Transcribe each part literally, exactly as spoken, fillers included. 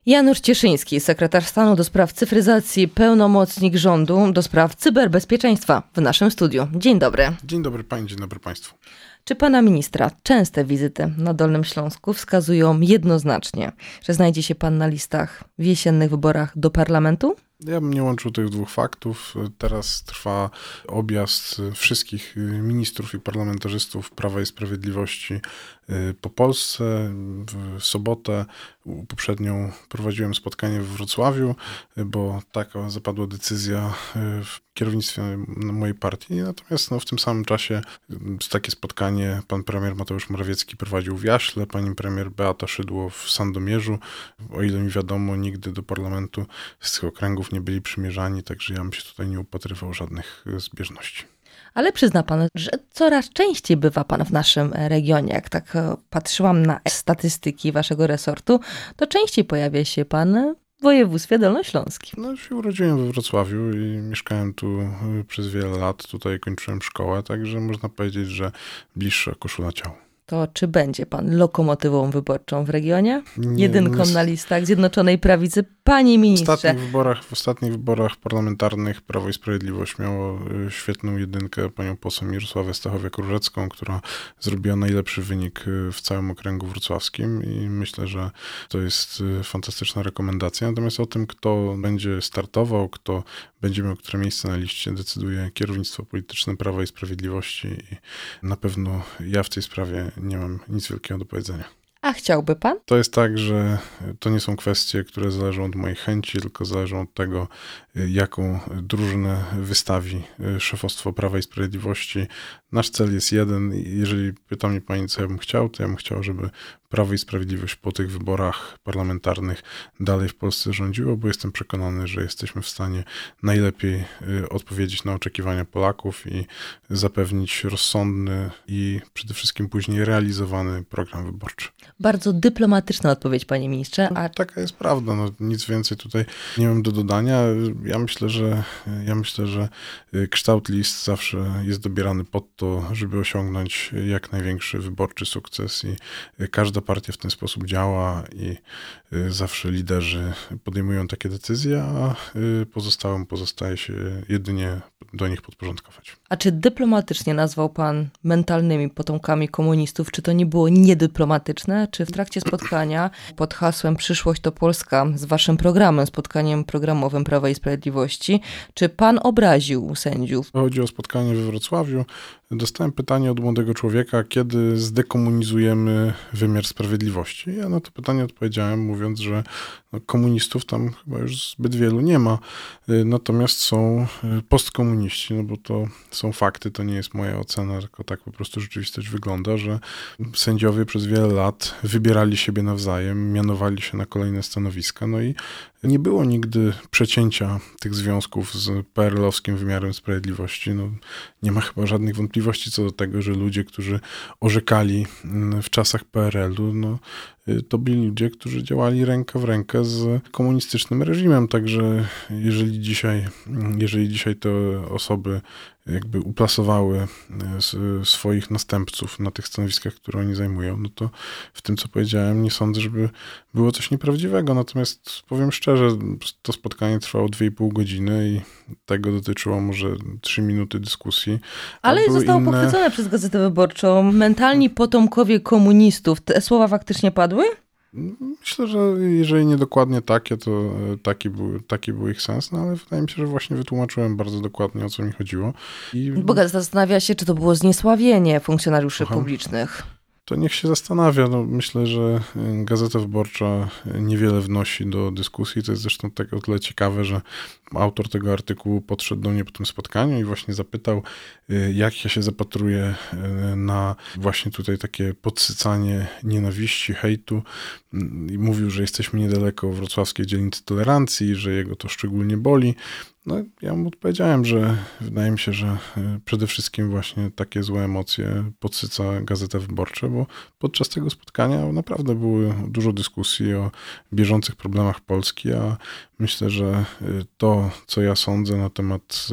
Janusz Cieszyński, sekretarz stanu do spraw cyfryzacji, pełnomocnik rządu do spraw cyberbezpieczeństwa w naszym studiu. Dzień dobry. Dzień dobry pani, dzień dobry państwu. Czy pana ministra częste wizyty na Dolnym Śląsku wskazują jednoznacznie, że znajdzie się pan na listach w jesiennych wyborach do parlamentu? Ja bym nie łączył tych dwóch faktów. Teraz trwa objazd wszystkich ministrów i parlamentarzystów Prawa i Sprawiedliwości po Polsce. W sobotę poprzednią prowadziłem spotkanie w Wrocławiu, bo taka zapadła decyzja w kierownictwie mojej partii. Natomiast no, w tym samym czasie takie spotkanie pan premier Mateusz Morawiecki prowadził w Jaśle, pani premier Beata Szydło w Sandomierzu. O ile mi wiadomo, nigdy do parlamentu z tych okręgów nie byli przymierzani, także ja bym się tutaj nie upatrywał żadnych zbieżności. Ale przyzna pan, że coraz częściej bywa pan w naszym regionie. Jak tak patrzyłam na statystyki waszego resortu, to częściej pojawia się pan w województwie dolnośląskim. No, się urodziłem we Wrocławiu i mieszkałem tu przez wiele lat. Tutaj kończyłem szkołę, także można powiedzieć, że bliższa koszula ciała. To czy będzie pan lokomotywą wyborczą w regionie? Nie, Jedynką nie... na listach Zjednoczonej Prawicy? Panie ministrze. W ostatnich wyborach, w ostatnich wyborach parlamentarnych Prawo i Sprawiedliwość miało świetną jedynkę, panią poseł Mirosławę Stachowiak-Różecką, która zrobiła najlepszy wynik w całym okręgu wrocławskim i myślę, że to jest fantastyczna rekomendacja. Natomiast o tym, kto będzie startował, kto będzie miał które miejsce na liście, decyduje kierownictwo polityczne Prawa i Sprawiedliwości i na pewno ja w tej sprawie nie mam nic wielkiego do powiedzenia. A chciałby pan? To jest tak, że to nie są kwestie, które zależą od mojej chęci, tylko zależą od tego, jaką drużynę wystawi szefostwo Prawa i Sprawiedliwości. Nasz cel jest jeden. Jeżeli pyta mnie pani, co ja bym chciał, to ja bym chciał, żeby Prawo i Sprawiedliwość po tych wyborach parlamentarnych dalej w Polsce rządziło, bo jestem przekonany, że jesteśmy w stanie najlepiej odpowiedzieć na oczekiwania Polaków i zapewnić rozsądny i przede wszystkim później realizowany program wyborczy. Bardzo dyplomatyczna odpowiedź, panie ministrze. A... No, taka jest prawda. No, nic więcej tutaj nie mam do dodania. Ja myślę, że ja myślę, że kształt list zawsze jest dobierany pod to, żeby osiągnąć jak największy wyborczy sukces i każda partia w ten sposób działa i zawsze liderzy podejmują takie decyzje, a pozostałym pozostaje się jedynie do nich podporządkować. A czy dyplomatycznie nazwał pan mentalnymi potomkami komunistów? Czy to nie było niedyplomatyczne? Czy w trakcie spotkania pod hasłem Przyszłość to Polska z waszym programem, spotkaniem programowym Prawa i Sprawiedliwości, czy pan obraził sędziów? Chodzi o spotkanie we Wrocławiu. Dostałem pytanie od młodego człowieka, kiedy zdekomunizujemy wymiar sprawiedliwości. Ja na to pytanie odpowiedziałem, mówiąc, że no, komunistów tam chyba już zbyt wielu nie ma, natomiast są postkomuniści, no bo to są fakty, to nie jest moja ocena, tylko tak po prostu rzeczywistość wygląda, że sędziowie przez wiele lat wybierali siebie nawzajem, mianowali się na kolejne stanowiska, no i nie było nigdy przecięcia tych związków z P R L-owskim wymiarem sprawiedliwości. No, nie ma chyba żadnych wątpliwości co do tego, że ludzie, którzy orzekali w czasach P R L-u, no, to byli ludzie, którzy działali ręka w rękę z komunistycznym reżimem. Także jeżeli dzisiaj, jeżeli dzisiaj te osoby jakby uplasowały swoich następców na tych stanowiskach, które oni zajmują, no to w tym, co powiedziałem, nie sądzę, żeby było coś nieprawdziwego. Natomiast powiem szczerze, to spotkanie trwało dwie i pół godziny i tego dotyczyło może trzy minuty dyskusji. Ale zostało inne... pochwycone przez Gazetę Wyborczą. Mentalni potomkowie komunistów. Te słowa faktycznie padły? Myślę, że jeżeli nie dokładnie takie, to taki był, taki był ich sens, no ale wydaje mi się, że właśnie wytłumaczyłem bardzo dokładnie, o co mi chodziło. I... Bo gazeta zastanawia się, czy to było zniesławienie funkcjonariuszy Aha. publicznych. To niech się zastanawia. No, myślę, że Gazeta Wyborcza niewiele wnosi do dyskusji. To jest zresztą tak o tyle ciekawe, że autor tego artykułu podszedł do mnie po tym spotkaniu i właśnie zapytał, jak ja się zapatruję na właśnie tutaj takie podsycanie nienawiści, hejtu. I mówił, że jesteśmy niedaleko wrocławskiej dzielnicy tolerancji, że jego to szczególnie boli. No, ja mu odpowiedziałem, że wydaje mi się, że przede wszystkim właśnie takie złe emocje podsyca Gazeta Wyborcza, bo podczas tego spotkania naprawdę było dużo dyskusji o bieżących problemach Polski, a myślę, że to, co ja sądzę na temat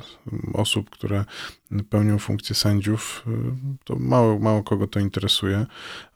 osób, które pełnią funkcję sędziów, to mało, mało kogo to interesuje,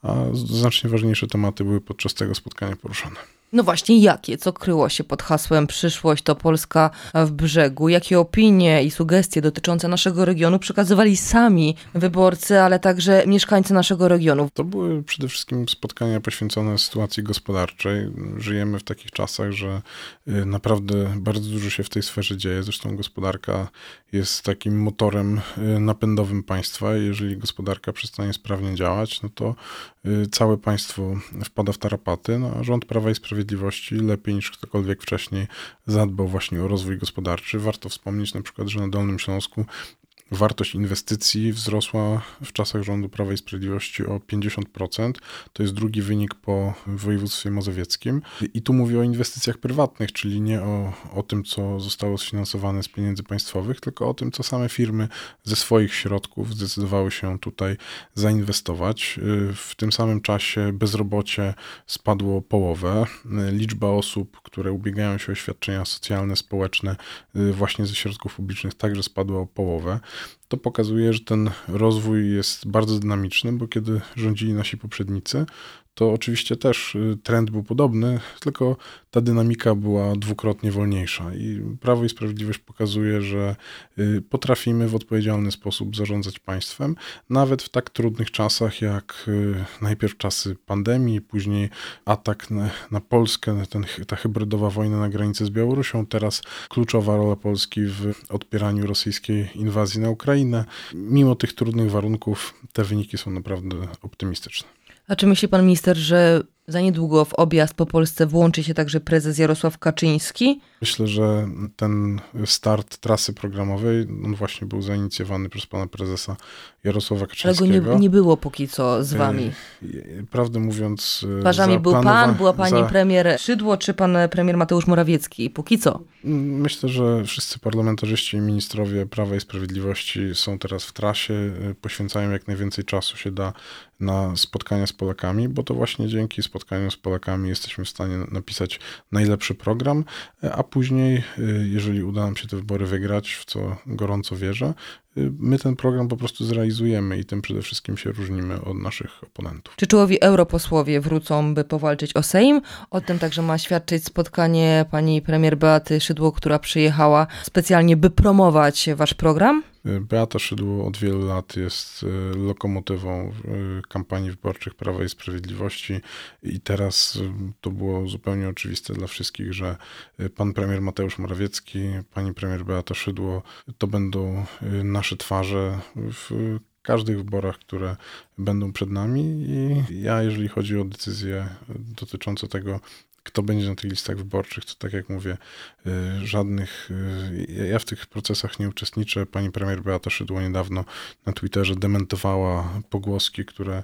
a znacznie ważniejsze tematy były podczas tego spotkania poruszane. No właśnie, jakie? Co kryło się pod hasłem Przyszłość to Polska w brzegu? Jakie opinie i sugestie dotyczące naszego regionu przekazywali sami wyborcy, ale także mieszkańcy naszego regionu? To były przede wszystkim spotkania poświęcone sytuacji gospodarczej. Żyjemy w takich czasach, że naprawdę bardzo dużo się w tej sferze dzieje. Zresztą gospodarka jest takim motorem napędowym państwa. Jeżeli gospodarka przestanie sprawnie działać, no to całe państwo wpada w tarapaty, no a rząd Prawa i Sprawiedliwości lepiej niż ktokolwiek wcześniej zadbał właśnie o rozwój gospodarczy. Warto wspomnieć na przykład, że na Dolnym Śląsku wartość inwestycji wzrosła w czasach rządu Prawa i Sprawiedliwości o pięćdziesiąt procent. To jest drugi wynik po województwie mazowieckim. I tu mówię o inwestycjach prywatnych, czyli nie o, o tym, co zostało sfinansowane z pieniędzy państwowych, tylko o tym, co same firmy ze swoich środków zdecydowały się tutaj zainwestować. W tym samym czasie bezrobocie spadło o połowę. Liczba osób, które ubiegają się o świadczenia socjalne, społeczne właśnie ze środków publicznych także spadła o połowę. To pokazuje, że ten rozwój jest bardzo dynamiczny, bo kiedy rządzili nasi poprzednicy, to oczywiście też trend był podobny, tylko ta dynamika była dwukrotnie wolniejsza. I Prawo i Sprawiedliwość pokazuje, że potrafimy w odpowiedzialny sposób zarządzać państwem, nawet w tak trudnych czasach jak najpierw czasy pandemii, później atak na, na Polskę, ten, ta hybrydowa wojna na granicy z Białorusią, teraz kluczowa rola Polski w odpieraniu rosyjskiej inwazji na Ukrainę. Mimo tych trudnych warunków te wyniki są naprawdę optymistyczne. A czy myśli pan minister, że za niedługo w objazd po Polsce włączy się także prezes Jarosław Kaczyński? Myślę, że ten start trasy programowej, on właśnie był zainicjowany przez pana prezesa Jarosława Kaczyńskiego. Ale go nie, nie było póki co z wami. Prawdę mówiąc... Twarzami był pan, była pani za... premier Szydło, czy pan premier Mateusz Morawiecki? Póki co. Myślę, że wszyscy parlamentarzyści i ministrowie Prawa i Sprawiedliwości są teraz w trasie, poświęcają jak najwięcej czasu się da na spotkania z Polakami, bo to właśnie dzięki spotkaniom z Polakami jesteśmy w stanie napisać najlepszy program, a później, jeżeli uda nam się te wybory wygrać, w co gorąco wierzę, my ten program po prostu zrealizujemy i tym przede wszystkim się różnimy od naszych oponentów. Czy czołowi europosłowie wrócą, by powalczyć o Sejm? O tym także ma świadczyć spotkanie pani premier Beaty Szydło, która przyjechała specjalnie, by promować wasz program? Beata Szydło od wielu lat jest lokomotywą kampanii wyborczych Prawa i Sprawiedliwości i teraz to było zupełnie oczywiste dla wszystkich, że pan premier Mateusz Morawiecki, pani premier Beata Szydło to będą nasze twarze w każdych wyborach, które będą przed nami i ja, jeżeli chodzi o decyzje dotyczące tego, kto będzie na tych listach wyborczych, to tak jak mówię, żadnych, ja w tych procesach nie uczestniczę. Pani premier Beata Szydło niedawno na Twitterze dementowała pogłoski, które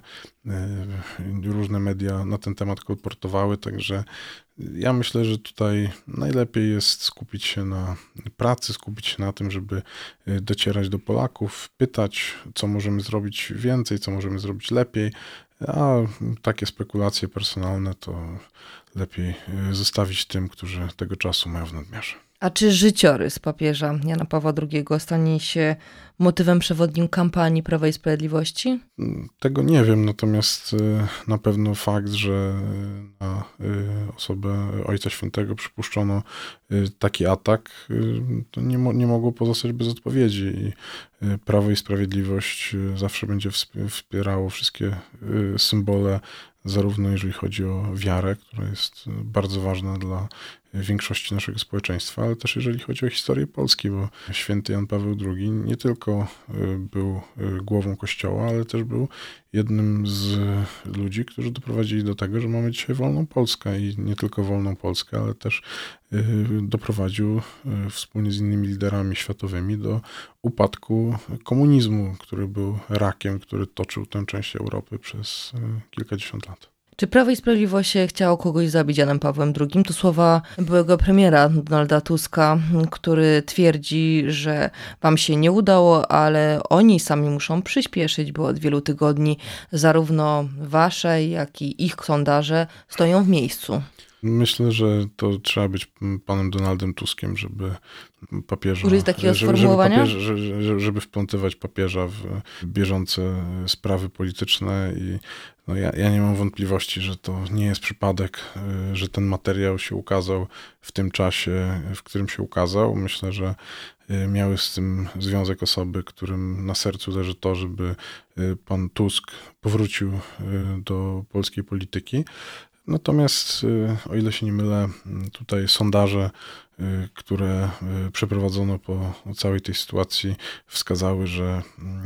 różne media na ten temat kolportowały, także ja myślę, że tutaj najlepiej jest skupić się na pracy, skupić się na tym, żeby docierać do Polaków, pytać, co możemy zrobić więcej, co możemy zrobić lepiej, a takie spekulacje personalne to lepiej zostawić tym, którzy tego czasu mają w nadmiarze. A czy życiorys papieża Jana Pawła drugiego stanie się motywem przewodnim kampanii Prawa i Sprawiedliwości? Tego nie wiem, natomiast na pewno fakt, że na osobę Ojca Świętego przypuszczono taki atak, to nie, mo- nie mogło pozostać bez odpowiedzi i Prawo i Sprawiedliwość zawsze będzie wspierało wszystkie symbole, zarówno jeżeli chodzi o wiarę, która jest bardzo ważna dla większości naszego społeczeństwa, ale też jeżeli chodzi o historię Polski, bo święty Jan Paweł drugi nie tylko był głową Kościoła, ale też był jednym z ludzi, którzy doprowadzili do tego, że mamy dzisiaj wolną Polskę i nie tylko wolną Polskę, ale też doprowadził wspólnie z innymi liderami światowymi do upadku komunizmu, który był rakiem, który toczył tę część Europy przez kilkadziesiąt lat. Czy Prawo i Sprawiedliwość chciało kogoś zabić Janem Pawłem drugim? To słowa byłego premiera Donalda Tuska, który twierdzi, że wam się nie udało, ale oni sami muszą przyspieszyć, bo od wielu tygodni zarówno wasze, jak i ich sondaże stoją w miejscu. Myślę, że to trzeba być panem Donaldem Tuskiem, żeby papieża... Użyć takiego żeby, sformułowania? Żeby, papieża, żeby, żeby wplątywać papieża w bieżące sprawy polityczne i no ja, ja nie mam wątpliwości, że to nie jest przypadek, że ten materiał się ukazał w tym czasie, w którym się ukazał. Myślę, że miały z tym związek osoby, którym na sercu leży to, żeby pan Tusk powrócił do polskiej polityki. Natomiast, o ile się nie mylę, tutaj sondaże, które przeprowadzono po całej tej sytuacji, wskazały, że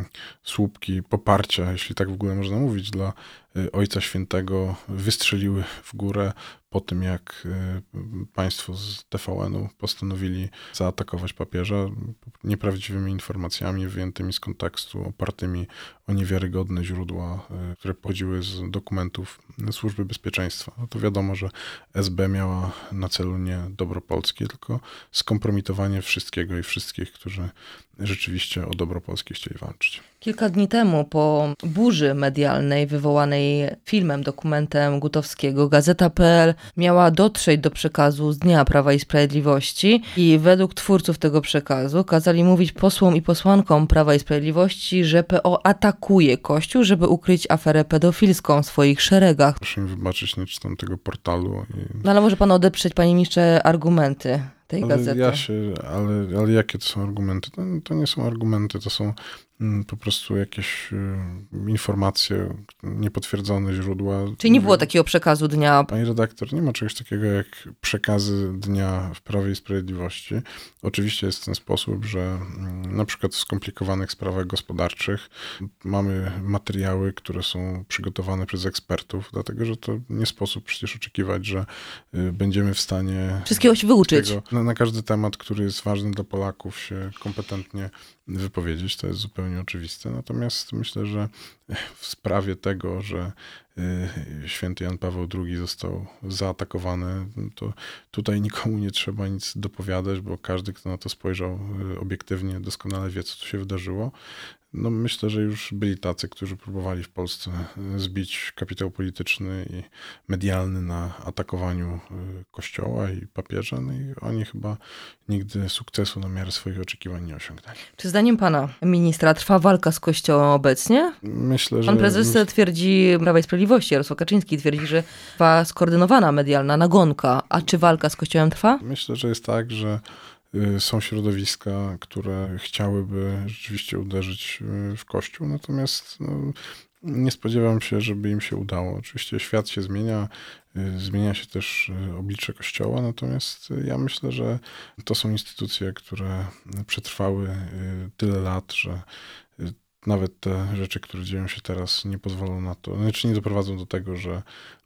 słupki poparcia, jeśli tak w ogóle można mówić, dla Ojca Świętego wystrzeliły w górę po tym, jak państwo z T V N-u postanowili zaatakować papieża nieprawdziwymi informacjami wyjętymi z kontekstu, opartymi o niewiarygodne źródła, które pochodziły z dokumentów Służby Bezpieczeństwa. No to wiadomo, że S B miała na celu nie dobro Polski, tylko skompromitowanie wszystkiego i wszystkich, którzy rzeczywiście o dobro Polski chcieli walczyć. Kilka dni temu, po burzy medialnej wywołanej filmem, dokumentem Gutowskiego, Gazeta kropka pe el miała dotrzeć do przekazu z Dnia Prawa i Sprawiedliwości i według twórców tego przekazu kazali mówić posłom i posłankom Prawa i Sprawiedliwości, że P O atakuje Kościół, żeby ukryć aferę pedofilską w swoich szeregach. Proszę mi wybaczyć, nie czytam tego portalu. I... No ale może pan odeprzeć, panie ministrze, argumenty tej ale gazety. Ja się, ale, ale jakie to są argumenty? To, to nie są argumenty, to są mm, po prostu jakieś y, informacje, niepotwierdzone źródła. Czyli nie było takiego przekazu dnia? Pani redaktor, nie ma czegoś takiego jak przekazy dnia w Prawie i Sprawiedliwości. Oczywiście jest ten sposób, że mm, na przykład w skomplikowanych sprawach gospodarczych mamy materiały, które są przygotowane przez ekspertów, dlatego że to nie sposób przecież oczekiwać, że y, będziemy w stanie... Wszystkiego się wyuczyć. Tego, na, na każdy temat, który jest ważny dla Polaków, się kompetentnie wypowiedzieć. To jest zupełnie oczywiste. Natomiast myślę, że w sprawie tego, że święty Jan Paweł drugi został zaatakowany, to tutaj nikomu nie trzeba nic dopowiadać, bo każdy, kto na to spojrzał obiektywnie, doskonale wie, co tu się wydarzyło. No myślę, że już byli tacy, którzy próbowali w Polsce zbić kapitał polityczny i medialny na atakowaniu Kościoła i papieża, no i oni chyba nigdy sukcesu na miarę swoich oczekiwań nie osiągnęli. Czy zdaniem pana ministra trwa walka z Kościołem obecnie? Myślę, że... Pan prezes myśl... twierdzi, Prawa i Sprawiedliwości, Jarosław Kaczyński twierdzi, że trwa skoordynowana medialna nagonka. A czy walka z Kościołem trwa? Myślę, że jest tak, że są środowiska, które chciałyby rzeczywiście uderzyć w Kościół, natomiast no, nie spodziewam się, żeby im się udało. Oczywiście świat się zmienia, zmienia się też oblicze Kościoła, natomiast ja myślę, że to są instytucje, które przetrwały tyle lat, że nawet te rzeczy, które dzieją się teraz, nie pozwolą na to, znaczy nie doprowadzą do tego, że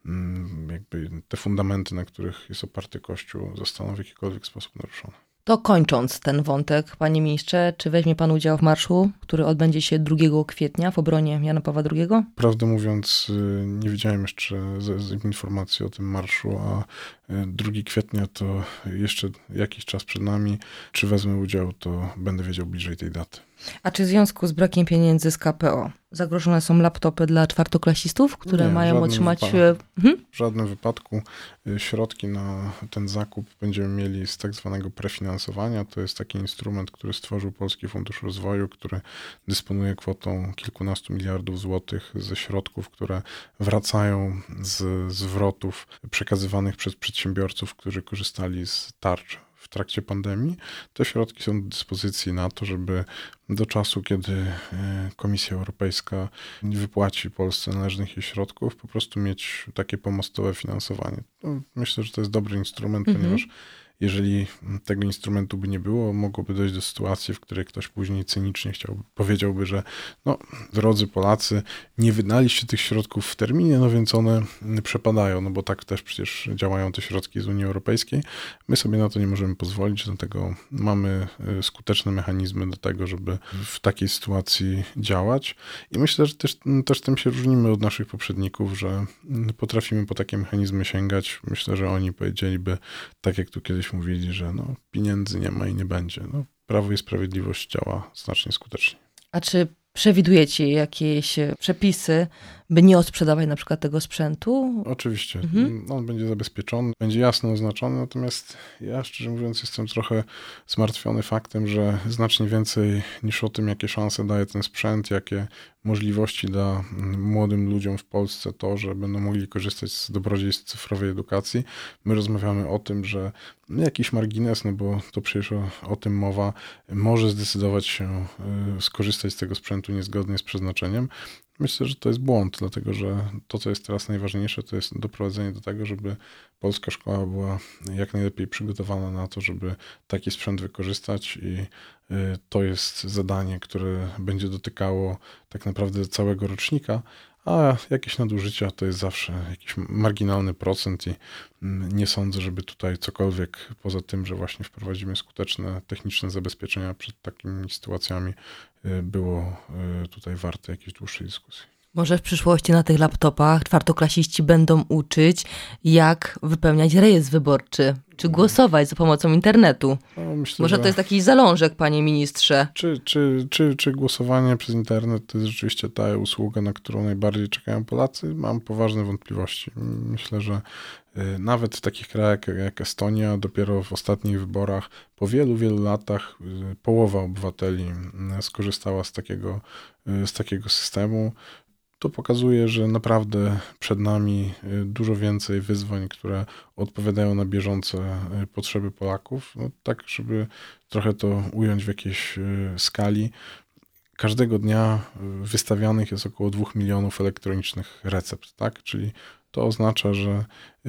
jakby te fundamenty, na których jest oparty Kościół, zostaną w jakikolwiek sposób naruszone. To kończąc ten wątek, panie ministrze, czy weźmie pan udział w marszu, który odbędzie się drugiego kwietnia w obronie Jana Pawła drugiego? Prawdę mówiąc, nie widziałem jeszcze z, z informacji o tym marszu, a drugiego kwietnia to jeszcze jakiś czas przed nami. Czy wezmę udział, to będę wiedział bliżej tej daty. A czy w związku z brakiem pieniędzy z K P O zagrożone są laptopy dla czwartoklasistów, które Nie, mają otrzymać... Wypa- hmm? W żadnym wypadku środki na ten zakup będziemy mieli z tak zwanego prefinansowania. To jest taki instrument, który stworzył Polski Fundusz Rozwoju, który dysponuje kwotą kilkunastu miliardów złotych ze środków, które wracają z zwrotów przekazywanych przez przedsiębiorców, którzy korzystali z tarcz w trakcie pandemii. Te środki są do dyspozycji na to, żeby do czasu, kiedy Komisja Europejska nie wypłaci Polsce należnych jej środków, po prostu mieć takie pomostowe finansowanie. No, myślę, że to jest dobry instrument, mhm. ponieważ jeżeli tego instrumentu by nie było, mogłoby dojść do sytuacji, w której ktoś później cynicznie chciałby, powiedziałby, że no, drodzy Polacy, nie wydaliście tych środków w terminie, no więc one przepadają, no bo tak też przecież działają te środki z Unii Europejskiej. My sobie na to nie możemy pozwolić, dlatego mamy skuteczne mechanizmy do tego, żeby w takiej sytuacji działać. I myślę, że też, też tym się różnimy od naszych poprzedników, że potrafimy po takie mechanizmy sięgać. Myślę, że oni powiedzieliby, tak jak tu kiedyś mówili, że no, pieniędzy nie ma i nie będzie. No, Prawo i Sprawiedliwość działa znacznie skuteczniej. A czy przewidujecie jakieś przepisy, By nie odsprzedawać na przykład tego sprzętu? Oczywiście. Mhm. On będzie zabezpieczony, będzie jasno oznaczony, natomiast ja szczerze mówiąc jestem trochę zmartwiony faktem, że znacznie więcej niż o tym, jakie szanse daje ten sprzęt, jakie możliwości da młodym ludziom w Polsce to, że będą mogli korzystać z dobrodziejstw cyfrowej edukacji. My rozmawiamy o tym, że jakiś margines, no bo to przecież o, o tym mowa, może zdecydować się y, skorzystać z tego sprzętu niezgodnie z przeznaczeniem. Myślę, że to jest błąd, dlatego że to, co jest teraz najważniejsze, to jest doprowadzenie do tego, żeby polska szkoła była jak najlepiej przygotowana na to, żeby taki sprzęt wykorzystać i to jest zadanie, które będzie dotykało tak naprawdę całego rocznika, a jakieś nadużycia to jest zawsze jakiś marginalny procent i nie sądzę, żeby tutaj cokolwiek poza tym, że właśnie wprowadzimy skuteczne techniczne zabezpieczenia przed takimi sytuacjami było tutaj warte jakiejś dłuższej dyskusji. Może w przyszłości na tych laptopach czwartoklasiści będą uczyć, jak wypełniać rejestr wyborczy, czy głosować za pomocą internetu. No, myślę, Może że... to jest taki zalążek, panie ministrze. Czy, czy, czy, czy głosowanie przez internet to jest rzeczywiście ta usługa, na którą najbardziej czekają Polacy? Mam poważne wątpliwości. Myślę, że nawet w takich krajach jak Estonia, dopiero w ostatnich wyborach, po wielu, wielu latach połowa obywateli skorzystała z takiego, z takiego systemu. To pokazuje, że naprawdę przed nami dużo więcej wyzwań, które odpowiadają na bieżące potrzeby Polaków. No, tak, żeby trochę to ująć w jakiejś skali. Każdego dnia wystawianych jest około dwóch milionów elektronicznych recept, tak? Czyli to oznacza, że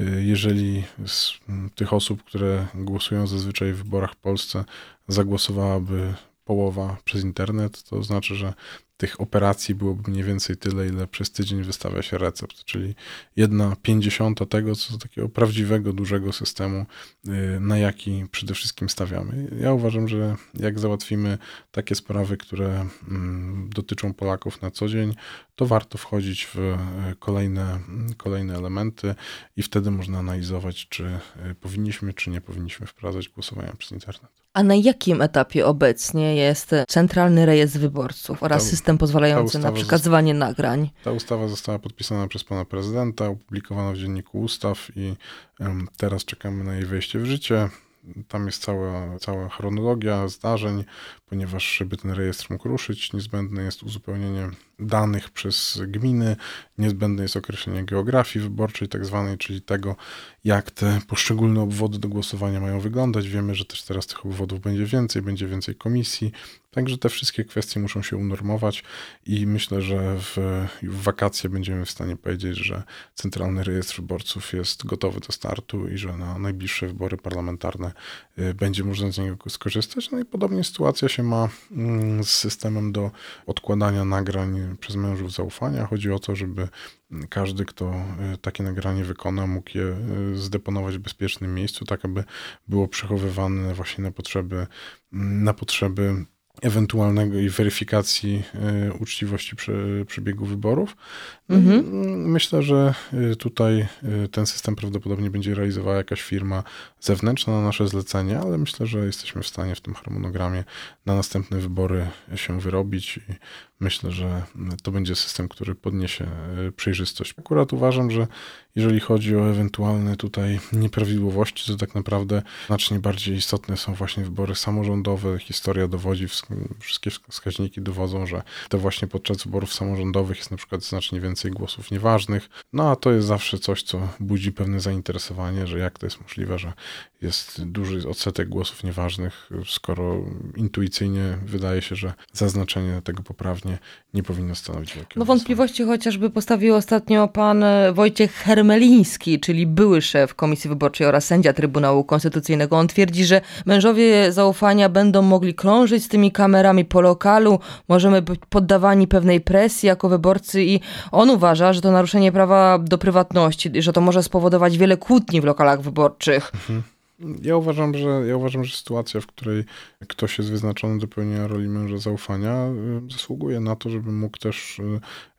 jeżeli z tych osób, które głosują zazwyczaj w wyborach w Polsce, zagłosowałaby połowa przez internet, to znaczy, że tych operacji byłoby mniej więcej tyle, ile przez tydzień wystawia się recept, czyli jedna pięćdziesiąta tego, co takiego prawdziwego, dużego systemu, na jaki przede wszystkim stawiamy. Ja uważam, że jak załatwimy takie sprawy, które dotyczą Polaków na co dzień, to warto wchodzić w kolejne, kolejne elementy i wtedy można analizować, czy powinniśmy, czy nie powinniśmy wprowadzać głosowania przez internet. A na jakim etapie obecnie jest Centralny Rejestr Wyborców oraz ta, system pozwalający na przekazywanie zosta- nagrań? Ta ustawa została podpisana przez pana prezydenta, opublikowana w Dzienniku Ustaw i um, teraz czekamy na jej wejście w życie. Tam jest cała, cała chronologia zdarzeń, ponieważ żeby ten rejestr mógł ruszyć, niezbędne jest uzupełnienie danych przez gminy, niezbędne jest określenie geografii wyborczej tak zwanej, czyli tego, jak te poszczególne obwody do głosowania mają wyglądać. Wiemy, że też teraz tych obwodów będzie więcej, będzie więcej komisji, także te wszystkie kwestie muszą się unormować i myślę, że w, w wakacje będziemy w stanie powiedzieć, że Centralny Rejestr Wyborców jest gotowy do startu i że na najbliższe wybory parlamentarne będzie można z niego skorzystać. No i podobnie sytuacja się ma z systemem do odkładania nagrań przez mężów zaufania. Chodzi o to, żeby każdy, kto takie nagranie wykona, mógł je zdeponować w bezpiecznym miejscu, tak aby było przechowywane właśnie na potrzeby, na potrzeby ewentualnego i weryfikacji y, uczciwości przy, przebiegu wyborów. Mhm. Myślę, że tutaj ten system prawdopodobnie będzie realizowała jakaś firma zewnętrzna na nasze zlecenie, ale myślę, że jesteśmy w stanie w tym harmonogramie na następne wybory się wyrobić i myślę, że to będzie system, który podniesie przejrzystość. Akurat uważam, że jeżeli chodzi o ewentualne tutaj nieprawidłowości, to tak naprawdę znacznie bardziej istotne są właśnie wybory samorządowe. Historia dowodzi, wszystkie wskaźniki dowodzą, że to właśnie podczas wyborów samorządowych jest na przykład znacznie więcej głosów nieważnych. No a to jest zawsze coś, co budzi pewne zainteresowanie, że jak to jest możliwe, że jest duży odsetek głosów nieważnych, skoro intuicyjnie wydaje się, że zaznaczenie tego poprawnie nie powinno stanowić wielkiego. No wątpliwości chociażby postawił ostatnio pan Wojciech Hermeliński, czyli były szef Komisji Wyborczej oraz sędzia Trybunału Konstytucyjnego. On twierdzi, że mężowie zaufania będą mogli krążyć z tymi kamerami po lokalu, możemy być poddawani pewnej presji jako wyborcy i on uważa, że to naruszenie prawa do prywatności, że to może spowodować wiele kłótni w lokalach wyborczych. Mhm. Ja uważam, że ja uważam, że sytuacja, w której ktoś jest wyznaczony do pełnienia roli męża zaufania, zasługuje na to, żeby mógł też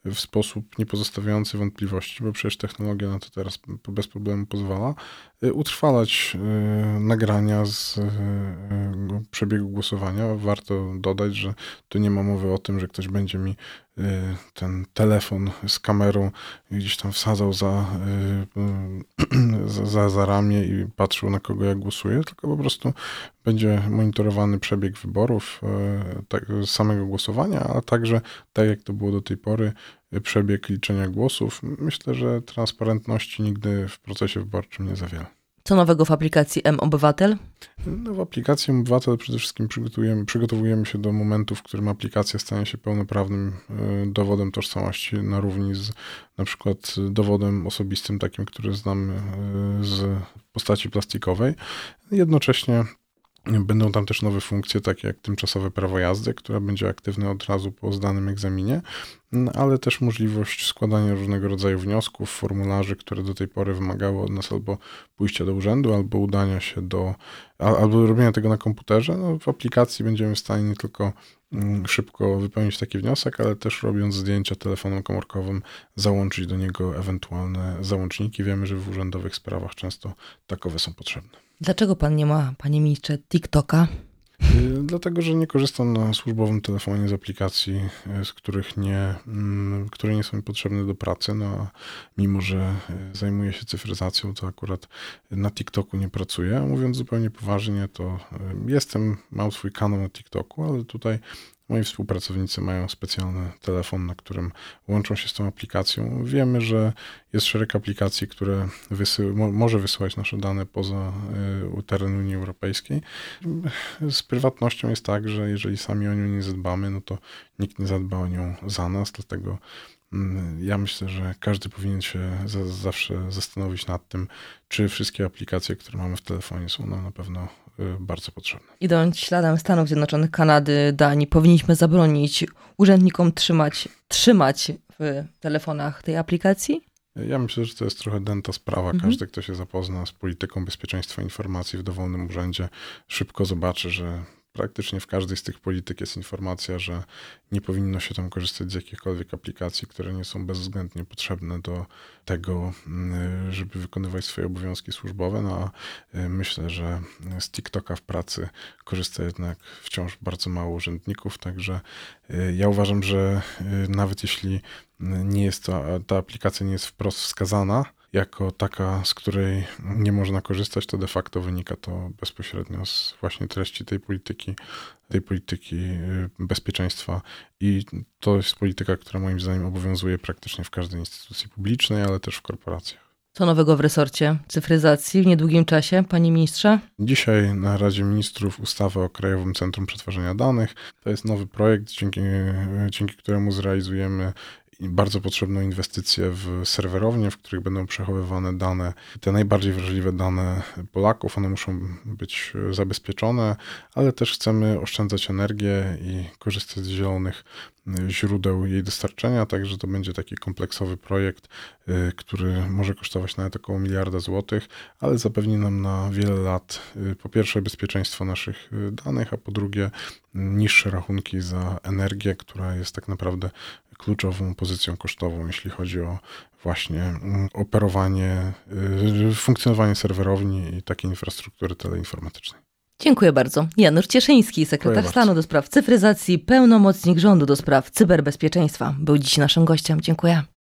w sposób nie pozostawiający wątpliwości, bo przecież technologia na to teraz bez problemu pozwala, utrwalać nagrania z przebiegu głosowania. Warto dodać, że tu nie ma mowy o tym, że ktoś będzie mi ten telefon z kamerą gdzieś tam wsadzał za, za, za ramię i patrzył, na kogo ja głosuję, tylko po prostu będzie monitorowany przebieg wyborów, tak, samego głosowania, a także, tak jak to było do tej pory, przebieg liczenia głosów. Myślę, że transparentności nigdy w procesie wyborczym nie za wiele. Co nowego w aplikacji M-Obywatel? No, w aplikacji M-Obywatel przede wszystkim przygotowujemy, przygotowujemy się do momentu, w którym aplikacja stanie się pełnoprawnym dowodem tożsamości na równi z na przykład dowodem osobistym, takim, który znamy z postaci plastikowej. Jednocześnie będą tam też nowe funkcje, takie jak tymczasowe prawo jazdy, które będzie aktywne od razu po zdanym egzaminie, ale też możliwość składania różnego rodzaju wniosków, formularzy, które do tej pory wymagały od nas albo pójścia do urzędu, albo udania się do, albo robienia tego na komputerze. No, w aplikacji będziemy w stanie nie tylko szybko wypełnić taki wniosek, ale też robiąc zdjęcia telefonem komórkowym, załączyć do niego ewentualne załączniki. Wiemy, że w urzędowych sprawach często takowe są potrzebne. Dlaczego pan nie ma, panie ministrze, TikToka? Dlatego, że nie korzystam na służbowym telefonie z aplikacji, z których nie, które nie są mi potrzebne do pracy. No, a mimo że zajmuję się cyfryzacją, to akurat na TikToku nie pracuję. A mówiąc zupełnie poważnie, to jestem, mam swój kanał na TikToku, ale tutaj moi współpracownicy mają specjalny telefon, na którym łączą się z tą aplikacją. Wiemy, że jest szereg aplikacji, które wysy- mo- może wysyłać nasze dane poza y, teren Unii Europejskiej. Z prywatnością jest tak, że jeżeli sami o nią nie zadbamy, no to nikt nie zadba o nią za nas, dlatego ja myślę, że każdy powinien się za, zawsze zastanowić nad tym, czy wszystkie aplikacje, które mamy w telefonie, są nam na pewno bardzo potrzebne. Idąc śladem Stanów Zjednoczonych, Kanady, Danii, powinniśmy zabronić urzędnikom trzymać, trzymać w telefonach tej aplikacji? Ja myślę, że to jest trochę dęta sprawa. Mhm. Każdy, kto się zapozna z polityką bezpieczeństwa informacji w dowolnym urzędzie, szybko zobaczy, że praktycznie w każdej z tych polityk jest informacja, że nie powinno się tam korzystać z jakichkolwiek aplikacji, które nie są bezwzględnie potrzebne do tego, żeby wykonywać swoje obowiązki służbowe. No a myślę, że z TikToka w pracy korzysta jednak wciąż bardzo mało urzędników, także ja uważam, że nawet jeśli nie jest to, ta aplikacja nie jest wprost wskazana jako taka, z której nie można korzystać, to de facto wynika to bezpośrednio z właśnie treści tej polityki, tej polityki bezpieczeństwa i to jest polityka, która moim zdaniem obowiązuje praktycznie w każdej instytucji publicznej, ale też w korporacjach. Co nowego w resorcie cyfryzacji w niedługim czasie, panie ministrze? Dzisiaj na Radzie Ministrów ustawa o Krajowym Centrum Przetwarzania Danych. To jest nowy projekt, dzięki, dzięki któremu zrealizujemy bardzo potrzebną inwestycję w serwerownie, w których będą przechowywane dane, te najbardziej wrażliwe dane Polaków. One muszą być zabezpieczone, ale też chcemy oszczędzać energię i korzystać z zielonych źródeł jej dostarczenia, także to będzie taki kompleksowy projekt, który może kosztować nawet około miliarda złotych, ale zapewni nam na wiele lat po pierwsze bezpieczeństwo naszych danych, a po drugie niższe rachunki za energię, która jest tak naprawdę kluczową pozycją kosztową, jeśli chodzi o właśnie operowanie, funkcjonowanie serwerowni i takiej infrastruktury teleinformatycznej. Dziękuję bardzo. Janusz Cieszyński, sekretarz stanu do spraw cyfryzacji, pełnomocnik rządu do spraw cyberbezpieczeństwa, był dziś naszym gościem. Dziękuję.